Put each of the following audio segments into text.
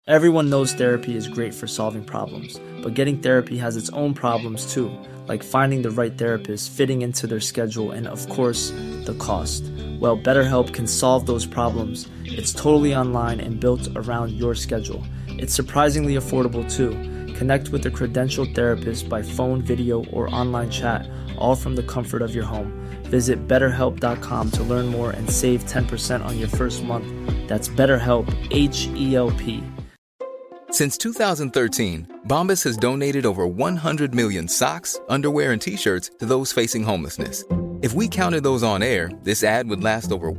Everyone knows therapy is great for solving problems, but getting therapy has its own problems too, like finding the right therapist, fitting into their schedule, and of course, the cost. Well, BetterHelp can solve those problems. It's totally online and built around your schedule. It's surprisingly affordable too. Connect with a credentialed therapist by phone, video, or online chat, all from the comfort of your home. Visit BetterHelp.com to learn more and save 10% on your first month. That's BetterHelp, H-E-L-P. Since 2013, Bombas has donated over 100 million socks, underwear, and T-shirts to those facing homelessness. If we counted those on air, this ad would last over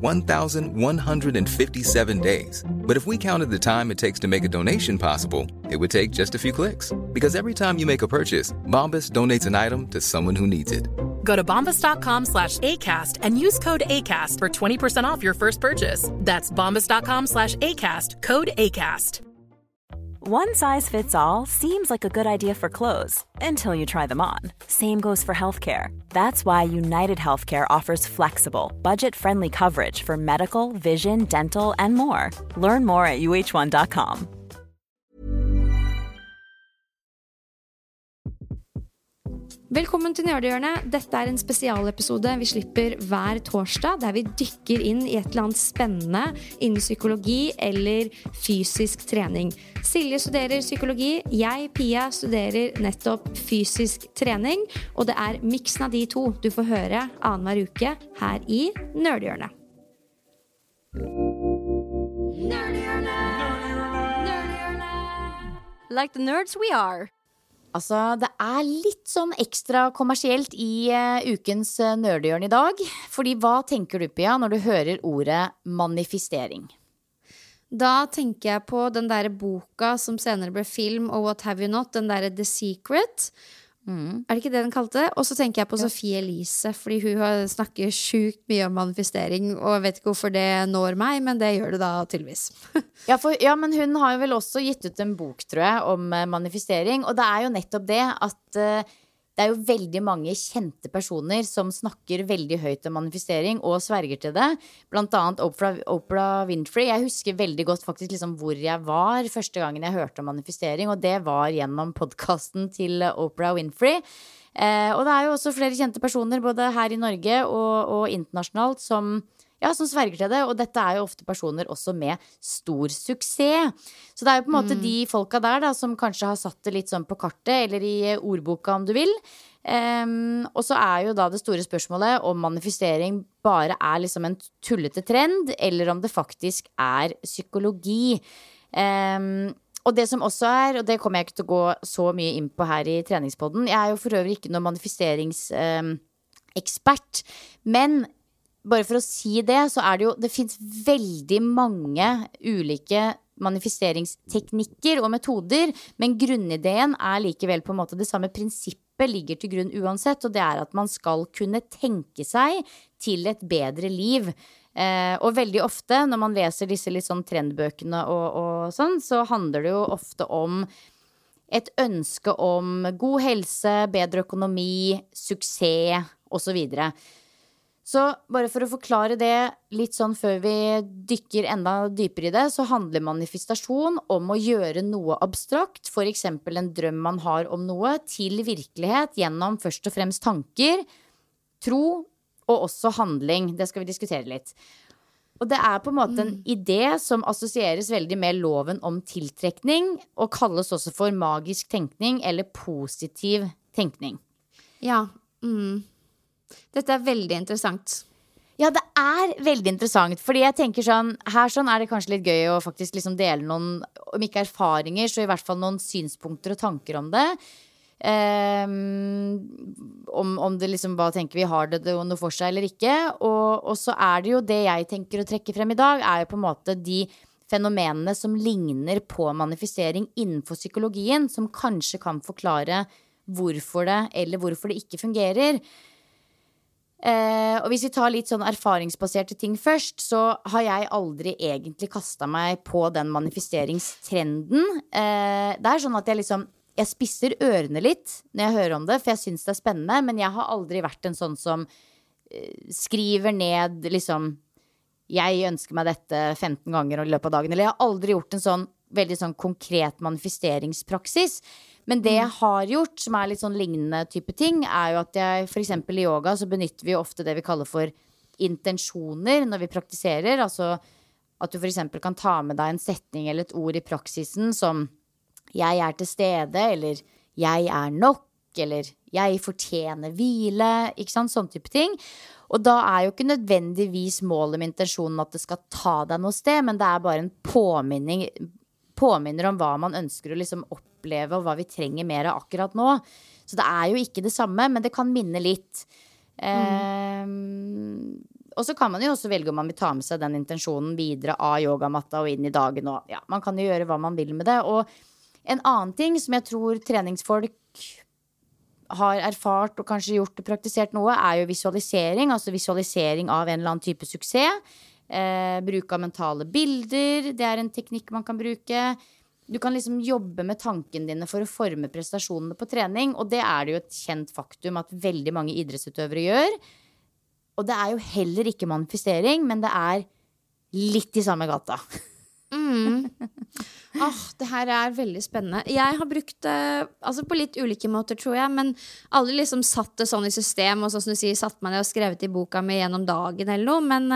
1,157 days. But if we counted the time it takes to make a donation possible, it would take just a few clicks. Because every time you make a purchase, Bombas donates an item to someone who needs it. Go to bombas.com/ACAST and use code ACAST for 20% off your first purchase. That's bombas.com/ACAST, code ACAST. One size fits all seems like a good idea for clothes until you try them on. Same goes for healthcare. That's why United Healthcare offers flexible, budget-friendly coverage for medical, vision, dental, and more. Learn more at uh1.com. Velkommen til Nerdehjørnet. Dette en spesialepisode vi slipper hver torsdag, der vi dykker inn i et eller annet spennende innen psykologi eller fysisk trening. Silje studerer psykologi, jeg, Pia, studerer nettopp fysisk trening, og det miksen av de to du får høre annenhver uke her i Nerdehjørnet. Nerdehjørnet! Like the nerds we are. Altså, det litt sånn ekstra kommersielt i ukens Nerdehjørne i dag. Fordi hva tenker du, Pia, når du hører ordet manifestering? Da tenker jeg på den der boka som senere ble film, og What Have You Not, den der The Secret. Det ikke det den kalte det? Og så tenker jeg på Sofie Elise, fordi hun snakker sjukt mye om manifestering, og jeg vet ikke hvorfor det når meg, men det gjør det da tydeligvis. Ja, men hun har jo vel også gitt ut en bok, tror jeg, om manifestering, og det jo nettopp det at det jo veldig mange kjente personer som snakker veldig høyt om manifestering og sverger til det. Blant annet Oprah Winfrey. Jeg husker veldig godt faktisk liksom hvor jeg var første gangen jeg hørte om manifestering, og det var gjennom podcasten til Oprah Winfrey. Og det jo også flere kjente personer, både her i Norge og internasjonalt, som sverger til det, og dette jo ofte personer også med stor suksess. Så det jo på en måte de folka der da, som kanskje har satt det litt sånn på kartet, eller i ordboka om du vil. Og så jo da det store spørsmålet om manifestering bare liksom en tullete trend, eller om det faktisk psykologi. Og det som også og det kommer jeg ikke til å gå så mye inn på her i treningspodden, jeg jo for øvrig ikke noen manifesteringsekspert, men bare for å si det, så det jo, det finnes veldig mange ulike manifesteringsteknikker og metoder, men grunnideen likevel på en måte det samme prinsippet ligger til grunn uansett, og det at man skal kunne tenke seg til et bedre liv. Og veldig ofte når man leser disse litt sånn trendbøkene og sånn, så handler det jo ofte om et ønske om god helse, bedre økonomi, suksess og så videre. Så bare for å forklare det litt sånn før vi dykker enda dypere i det, så handler manifestasjon om å gjøre noe abstrakt, for eksempel en drøm man har om noe, til virkelighet gjennom først og fremst tanker, tro og også handling. Det skal vi diskutere litt. Og det på en måte en idé som assosieres veldig med loven om tiltrekning, og kalles også for magisk tenkning eller positiv tenkning. Ja, Dette veldig interessant. Ja, det veldig interessant, fordi jeg tenker sånn, her sånn det kanskje litt gøy å faktisk liksom dele noen, om ikke erfaringer, så i hvert fall noen synspunkter og tanker om det. Om det liksom, hva tenker vi, har det noe for seg eller ikke, og så det jo det jeg tenker å trekke frem i dag, jo på en måte de fenomenene som ligner på manifestering innenfor psykologien, som kanskje kan forklare hvorfor det, eller hvorfor det ikke fungerer. Og hvis vi tar litt sånn erfaringsbaserte ting først, så har jeg aldri egentlig kastet meg på den manifesteringstrenden. Det sånn at jeg spisser ørene litt når jeg hører om det, for jeg synes det spennende, men jeg har aldri vært en sånn som skriver ned liksom, jeg ønsker meg dette 15 ganger i løpet av dagen, eller jeg har aldri gjort en sånn veldig sånn konkret manifesteringspraksis. Men det jeg har gjort, som litt sånn lignende type ting, jo at jeg, for eksempel i yoga, så benytter vi ofte det vi kaller for intensjoner når vi praktiserer. Altså at du for eksempel kan ta med deg en setning eller et ord i praksisen som jeg til stede, eller jeg nok, eller jeg fortjener hvile, ikke sant? Sånn type ting. Og da jo ikke nødvendigvis målet med intensjonen at det skal ta deg noe sted, men det bare en påminner om hva man ønsker å liksom oppleve, og hva vi trenger mer av akkurat nå. Så det jo ikke det samme, men det kan minne litt. Og så kan man jo også velge om man vil ta med seg den intensjonen videre av yogamatta og inn i dagen. Og, ja, man kan jo gjøre hva man vil med det. Og en annen ting som jeg tror treningsfolk har erfart og kanskje gjort og praktisert noe, jo visualisering. Altså visualisering av en eller annen type suksess. Bruk av mentale bilder, det en teknikk man kan bruke. Du kan liksom jobbe med tankene dine for å forme prestasjonene på trening, og det det jo et kjent faktum at veldig mange idrettsutøvere gjør. Og det jo heller ikke manifestering, men det litt i samme gata. Det her veldig spennende. Jeg har brukt det altså på litt ulike måter, tror jeg, men aldri liksom satt det sånn i system, og sånn som du sier, satt man det og skrevet i boka mi gjennom dagen eller noe, men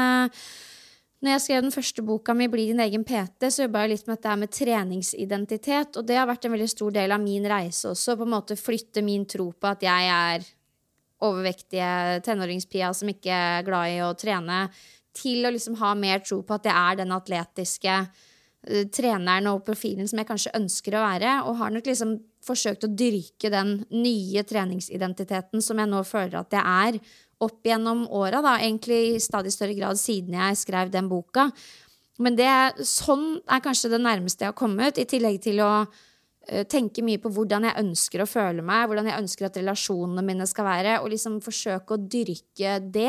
når jeg skrev den første boka mi, Bli din egen PT, så jobbet jeg litt med dette med treningsidentitet, og det har vært en veldig stor del av min reise også, på en måte flytte min tro på at jeg overvektige tenåringspia som ikke glad i å trene, til å liksom ha mer tro på at jeg den atletiske treneren og profilen som jeg kanskje ønsker å være, og har nok liksom forsøkt å dyrke den nye treningsidentiteten som jeg nå føler at jeg opp gjennom åra, da, egentlig i stadig større grad siden jeg skrev den boka. Men sånn kanskje det nærmeste jeg har kommet, i tillegg til å tenke mye på hvordan jeg ønsker å føle meg, hvordan jeg ønsker at relasjonene mine skal være, og liksom forsøke å dyrke det,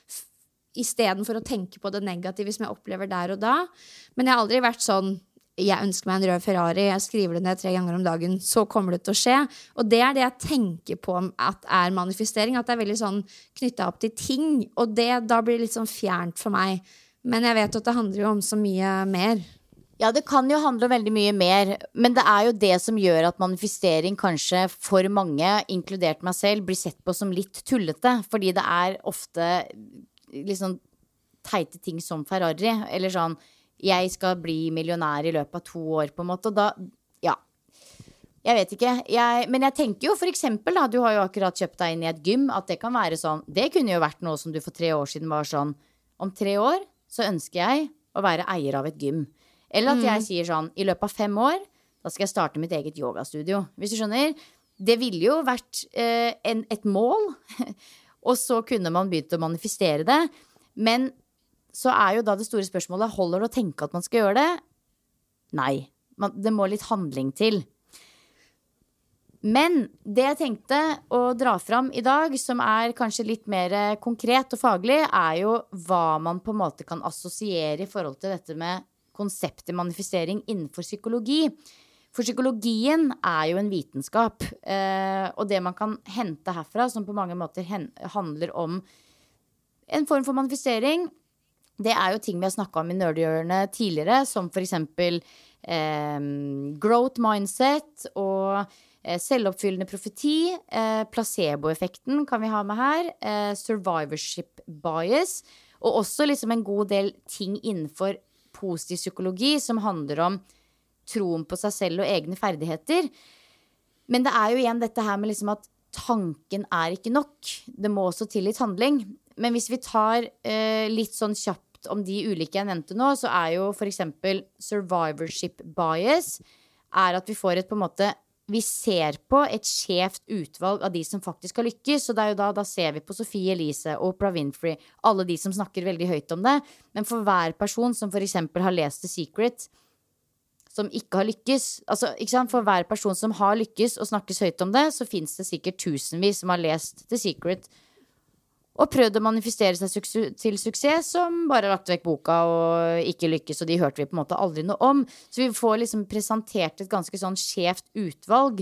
i stedet for å tenke på det negative som jeg opplever der og da. Men jeg har aldri vært sånn, jeg ønsker meg en rød Ferrari, jeg skriver det ned 3 ganger om dagen, så kommer det til å skje. Og det det jeg tenker på at manifestering, at det veldig sånn knyttet opp til ting, og da blir det litt sånn fjernt for meg. Men jeg vet at det handler jo om så mye mer. Ja, det kan jo handle om veldig mye mer, men det jo det som gjør at manifestering kanskje for mange, inkludert meg selv, blir sett på som litt tullete, fordi det ofte liksom teite ting som Ferrari, eller sånn, jeg skal bli millionær i løpet av 2 år på en måte, og da, ja, jeg vet ikke, men jeg tenker jo for eksempel da, du har jo akkurat kjøpt deg inn i et gym, at det kan være sånn, det kunne jo vært noe som du for 3 år siden var sånn, om 3 år så ønsker jeg å være eier av et gym, eller at jeg sier sånn, i løpet av 5 år, da skal jeg starte mitt eget yogastudio, hvis du skjønner, det ville jo vært et mål, og så kunne man begynt å manifestere det, men så jo da det store spørsmålet, holder det å tenke at man skal gjøre det? Nei, det må litt handling til. Men det jeg tenkte å dra fram i dag, som kanskje litt mer konkret og faglig, jo hva man på en måte kan assosiere i forhold til dette med konseptet manifestering innenfor psykologi. For psykologien jo en vitenskap, og det man kan hente herfra, som på mange måter handler om en form for manifestering, det jo ting vi har snakket om i nerdehjørnet tidligere, som for eksempel growth mindset og selvoppfyllende profeti, placeboeffekten kan vi ha med her, survivorship bias, og også liksom en god del ting innenfor positiv psykologi som handler om troen på seg selv og egne ferdigheter. Men det jo igjen dette her med liksom at tanken ikke nok. Det må også til litt handling. Men hvis vi tar litt sånn kjapt om de ulike jeg nevnte nå, så jo for eksempel survivorship bias at vi får på en måte, vi ser på et skjevt utvalg av de som faktisk har lykkes, og det jo da ser vi på Sophie Elise, Oprah Winfrey, alle de som snakker veldig høyt om det, men for hver person som for eksempel har lest The Secret, som ikke har lykkes, altså, ikke sant? For hver person som har lykkes og snakkes høyt om det, så finnes det sikkert tusenvis som har lest The Secret, og prøvd å manifestere seg til suksess, som bare har lagt vekk boka og ikke lykkes, og de hørte vi på en måte aldri noe om. Så vi får liksom presentert et ganske sånn skjevt utvalg.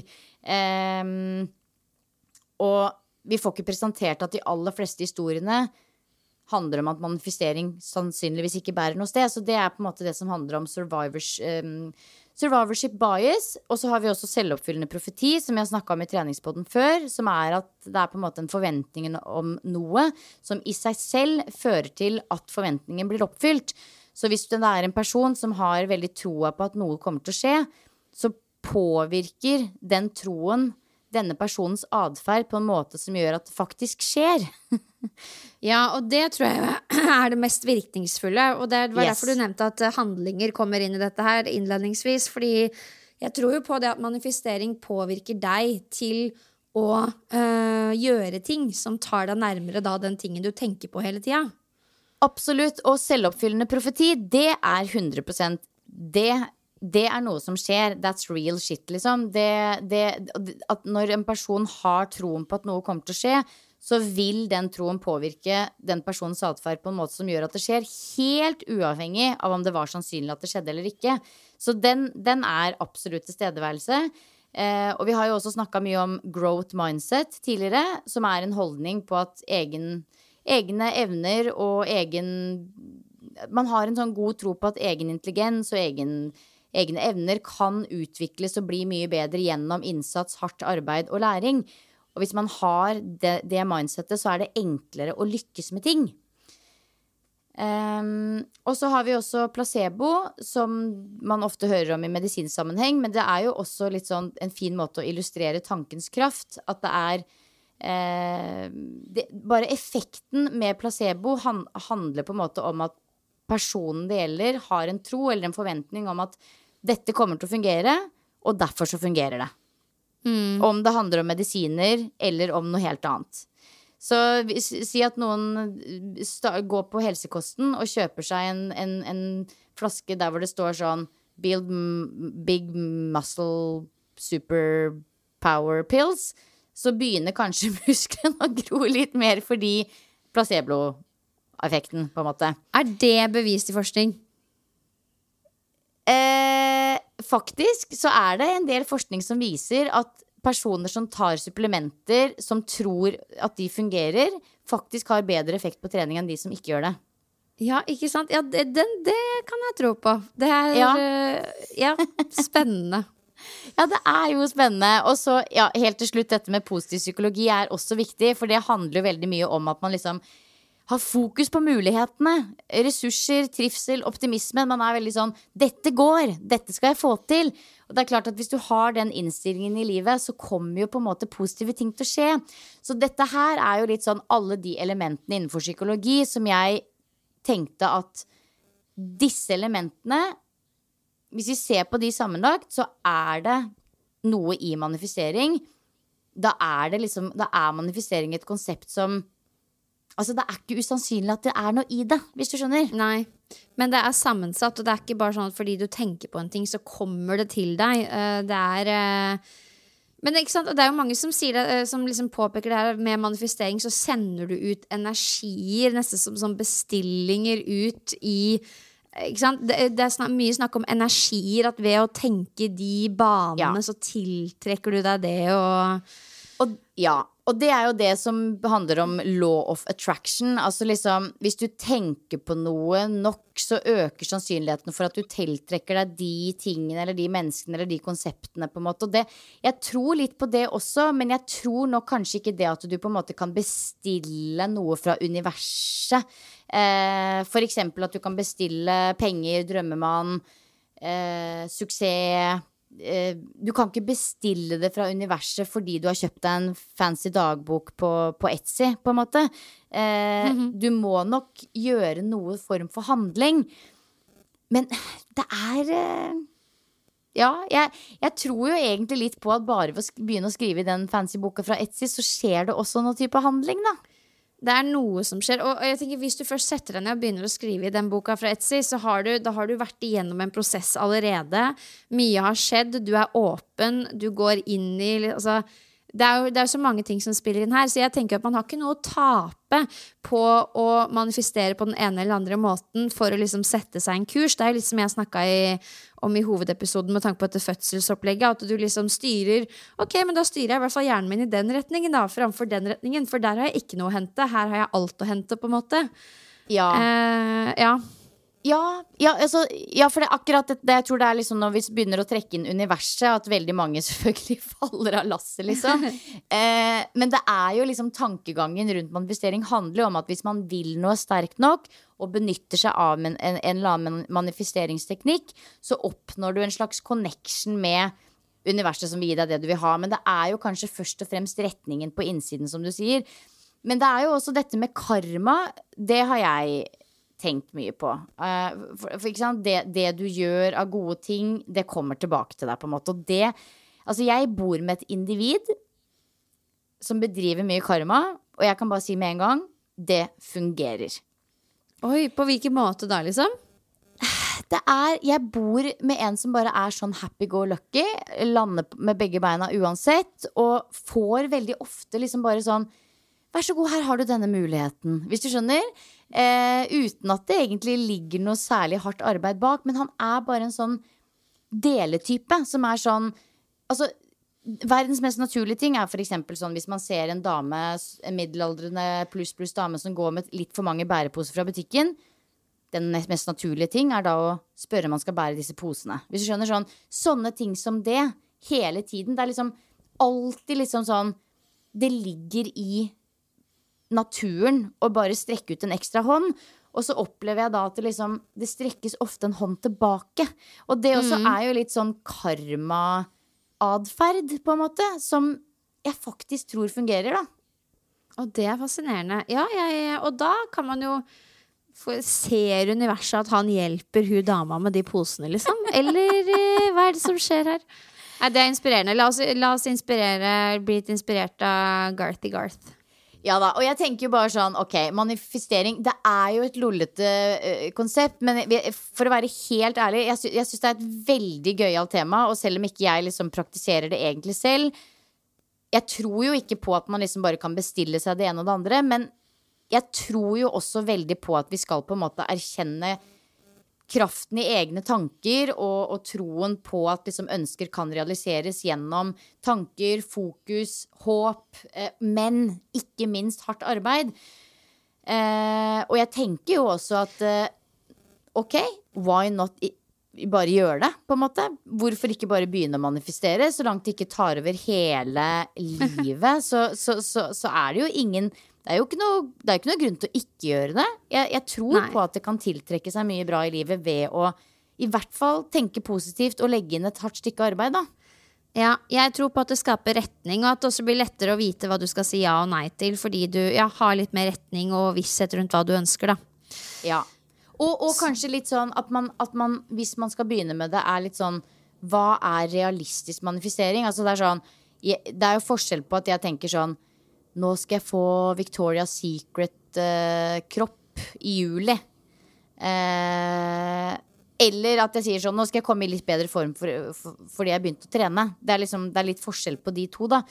Og vi får ikke presentert at de aller fleste historiene handler om at manifestering sannsynligvis ikke bærer noe sted. Så det på en måte det som handler om survivorship bias, og så har vi også selvoppfyllende profeti, som jeg snakket om i treningspodden før, som at det på en måte en forventning om noe som i seg selv fører til at forventningen blir oppfylt. Så hvis det en person som har veldig troa på at noe kommer til å skje, så påvirker den troen denne personens adferd på en måte som gjør at det faktisk skjer. Ja, og det tror jeg det mest virkningsfulle. Og det var derfor du nevnte at handlinger kommer inn i dette her innledningsvis. Fordi jeg tror jo på det at manifestering påvirker deg til å gjøre ting som tar deg nærmere da den tingen du tenker på hele tiden. Absolutt, og selvoppfyllende profeti, det 100%. Det noe som skjer. That's real shit, liksom. At når en person har troen på at noe kommer til å skje, så vil den troen påvirke den personens adferd på en måte som gjør at det skjer, helt uavhengig av om det var sannsynlig at det skjedde eller ikke. Så den absolutt tilstedeværelse. Og vi har jo også snakket mye om growth mindset tidligere, som en holdning på at egne evner og man har en sånn god tro på at egen intelligens og egne evner kan utvikles og bli mye bedre gjennom innsats, hardt arbeid og læring. Og hvis man har det mindsetet, så det enklere å lykkes med ting. Og så har vi også placebo, som man ofte hører om i medisinsammenheng, men det jo også litt sånn en fin måte å illustrere tankens kraft. At bare effekten med placebo handler på en måte om at personen det gjelder har en tro eller en forventning om at dette kommer til å fungere, og derfor så fungerer det. Om det handler om medisiner eller om noe helt annet. Så si at noen går på helsekosten og kjøper seg en flaske der hvor det står sånn Build Big Muscle Super Power Pills, så begynner kanskje muskelen å gro litt mer fordi placebo-effekten, på en måte. Det bevist i forskning? Faktisk så det en del forskning som viser at personer som tar supplementer som tror at de fungerer, faktisk har bedre effekt på trening enn de som ikke gjør det. Ja, ikke sant? Ja, det kan jeg tro på. Det spennende. Ja, det jo spennende. Og så, helt til slutt, dette med positiv psykologi også viktig, for det handler jo veldig mye om at man liksom har fokus på mulighetene, ressurser, trivsel, optimisme. Man veldig sånn, dette går, dette skal jeg få til. Og det klart at hvis du har den innstillingen i livet, så kommer jo på en måte positive ting til å skje. Så dette her jo litt sånn alle de elementene innenfor psykologi som jeg tenkte at disse elementene, hvis vi ser på de sammenlagt, så det noe i manifestering. Da det liksom, da manifestering et konsept som altså det ikke usannsynlig at det noe i det, hvis du skjønner. Nei, men det sammensatt, og det ikke bare sånn at fordi du tenker på en ting, så kommer det til deg. Men ikke sant, og det jo mange som sier det, som liksom påpeker det her med manifestering, så sender du ut energier, nesten som bestillinger ut i, ikke sant? Det mye snakk om energier, at ved å tenke de banene, så tiltrekker du deg det, og det jo det som handler om law of attraction. Altså liksom, hvis du tenker på noe nok, så øker sannsynligheten for at du tiltrekker deg de tingene, eller de menneskene, eller de konseptene, på en måte. Og jeg tror litt på det også, men jeg tror nok kanskje ikke det at du på en måte kan bestille noe fra universet. For eksempel at du kan bestille penger, drømmemann, suksess. Du kan ikke bestille det fra universet fordi du har kjøpt deg en fancy dagbok på Etsy, på en måte. Du må nok gjøre noe form for handling. Men det jeg tror jo egentlig litt på at bare ved å begynne å skrive i den fancy boka fra Etsy, så skjer det også noe type handling, da. Det noe som skjer, og jeg tenker hvis du først setter deg ned og begynner å skrive i den boka fra Etsy, så har du vært igjennom en prosess allerede. Mye har skjedd, du åpen, du går inn i, altså, det jo så mange ting som spiller inn her, så jeg tenker at man har ikke noe å tape på å manifestere på den ene eller andre måten for å liksom sette seg en kurs. Det litt som jeg snakket om i hovedepisoden med tanke på dette fødselsopplegget, at du liksom styrer, ok, men da styrer jeg i hvert fall hjernen min i den retningen da, framfor den retningen, for der har jeg ikke noe å hente, her har jeg alt å hente på en måte. Ja. For det er akkurat det jeg tror det er liksom når vi begynner å trekke inn universet, at veldig mange selvfølgelig faller av lasset, liksom. Men det er jo liksom tankegangen rundt manifestering handler jo om at hvis man vil noe sterkt nok, og benytter seg av en eller annen manifesteringsteknikk, så oppnår du en slags connection med universet som vil gi deg det du vil ha. Men det er jo kanskje først og fremst retningen på innsiden, som du sier. Men det er jo også dette med karma, det har jeg tenkt mye på. For ikke sant, det du gjør av gode ting, det kommer tilbake til deg på en måte. Og det, altså jeg bor med et individ som bedriver mye karma, og jeg kan bare si med en gang, det fungerer. Oi, på hvilken måte da liksom? Jeg bor med en som bare er sånn happy-go-lucky, lander med begge beina uansett, og får veldig ofte liksom bare sånn, vær så god, her har du denne muligheten, hvis du skjønner. Uten at det egentlig ligger noe særlig hardt arbeid bak, men han er bare en sånn deletype som er sånn, altså verdens mest naturlige ting er for eksempel sånn hvis man ser en dame, en middelaldrende pluss dame som går med litt for mange bæreposer fra butikken, den mest naturlige ting er da å spørre om man skal bære disse posene. Hvis du skjønner sånne ting som det hele tiden, det er liksom alltid liksom sånn, det ligger i naturen å bare strekke ut en ekstra hånd, og så opplever jeg da at det strekkes ofte en hånd tilbake. Og det også er jo litt sånn karma-adferd på en måte, som jeg faktisk tror fungerer da. Og det er fascinerende. Ja, og da kan man jo ser universet at han hjelper hun dama med de posene liksom. Eller hva er det som skjer her? Nei, det er inspirerende. La oss bli litt inspirert av Garthy Garth. Ja da, og jeg tenker jo bare sånn, ok, manifestering, det er jo et lollete konsept, men for å være helt ærlig, jeg synes det er et veldig gøyalt tema, og selv om ikke jeg liksom praktiserer det egentlig selv, jeg tror jo ikke på at man liksom bare kan bestille seg det ene og det andre, men jeg tror jo også veldig på at vi skal på en måte erkjenne kraften i egne tanker og troen på at liksom ønsker kan realiseres gjennom tanker, fokus, håp, men ikke minst hardt arbeid. Og jeg tenker jo også at ok, why not bare gjøre det, på en måte? Hvorfor ikke bare begynne å manifestere? Så langt det ikke tar over hele livet, så er det jo ingen... Det er jo ikke noe grunn til å ikke gjøre det. Jeg tror på at det kan tiltrekke seg mye bra i livet ved å i hvert fall tenke positivt og legge inn et hardt stykke arbeid da. Ja, jeg tror på at det skaper retning, og at det også blir lettere å vite hva du skal si ja og nei til, fordi du har litt mer retning og visshet rundt hva du ønsker da. Ja, og kanskje litt sånn at man, hvis man skal begynne med det, er litt sånn, hva er realistisk manifestering? Altså det er sånn, det er jo forskjell på at jeg tenker sånn, nå skal jeg få Victoria's Secret kropp i juli. Eller at jeg sier sånn, nå skal jeg komme i litt bedre form fordi jeg begynte å trene. Det er litt forskjell på de to da.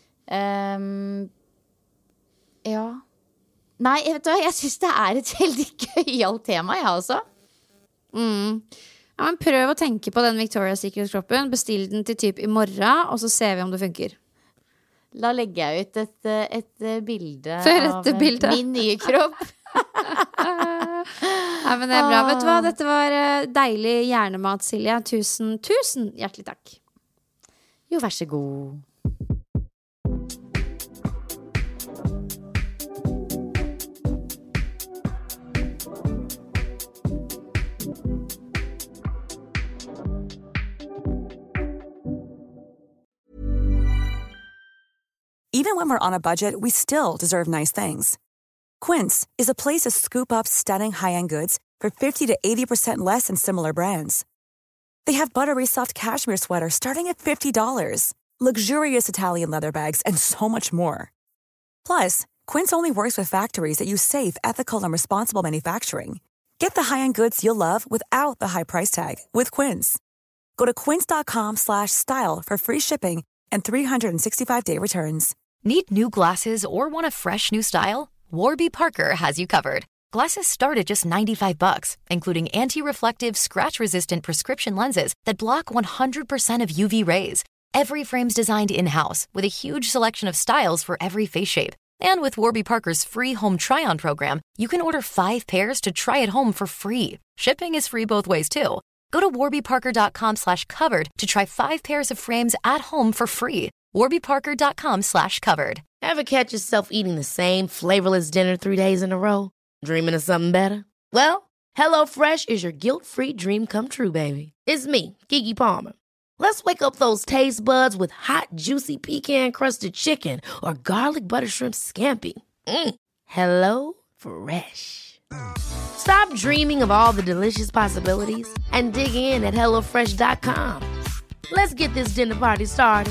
Ja. Nei, vet du hva, jeg synes det er et veldig gøyalt tema, jeg også. Ja, men prøv å tenke på den Victoria's Secret kroppen. Bestill den til typ i morgen, og så ser vi om det funker. Da legger jeg ut et bilde av min nye kropp. Ja, men det er bra. Vet du hva? Dette var deilig hjernemat, Silje. Tusen hjertelig takk. Jo, vær så god. Even when we're on a budget, we still deserve nice things. Quince is a place to scoop up stunning high-end goods for 50 to 80% less than similar brands. They have buttery soft cashmere sweaters starting at $50, luxurious Italian leather bags, and so much more. Plus, Quince only works with factories that use safe, ethical, and responsible manufacturing. Get the high-end goods you'll love without the high price tag with Quince. Go to quince.com/style for free shipping and 365-day returns. Need new glasses or want a fresh new style? Warby Parker has you covered. Glasses start at just $95, including anti-reflective, scratch-resistant prescription lenses that block 100% of UV rays. Every frame's designed in-house with a huge selection of styles for every face shape. And with Warby Parker's free home try-on program, you can order 5 pairs to try at home for free. Shipping is free both ways, too. Go to warbyparker.com/covered to try 5 pairs of frames at home for free. warbyparker.com/covered. Ever catch yourself eating the same flavorless dinner 3 days in a row? Dreaming of something better? Well, HelloFresh is your guilt-free dream come true, baby. It's me, Keke Palmer. Let's wake up those taste buds with hot, juicy pecan-crusted chicken or garlic butter shrimp scampi. Hello Fresh. Stop dreaming of all the delicious possibilities and dig in at HelloFresh.com. Let's get this dinner party started.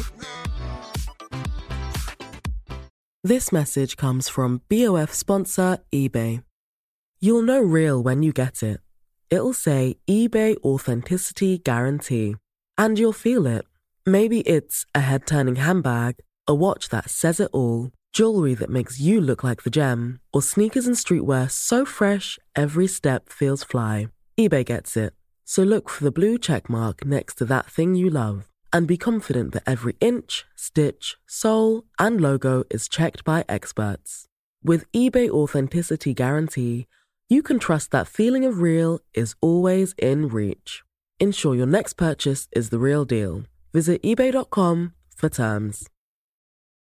This message comes from BOF sponsor eBay. You'll know real when you get it. It'll say eBay Authenticity Guarantee. And you'll feel it. Maybe it's a head-turning handbag, a watch that says it all, jewelry that makes you look like the gem, or sneakers and streetwear so fresh every step feels fly. eBay gets it. So look for the blue check mark next to that thing you love and be confident that every inch, stitch, sole, and logo is checked by experts. With eBay Authenticity Guarantee, you can trust that feeling of real is always in reach. Ensure your next purchase is the real deal. Visit ebay.com for terms.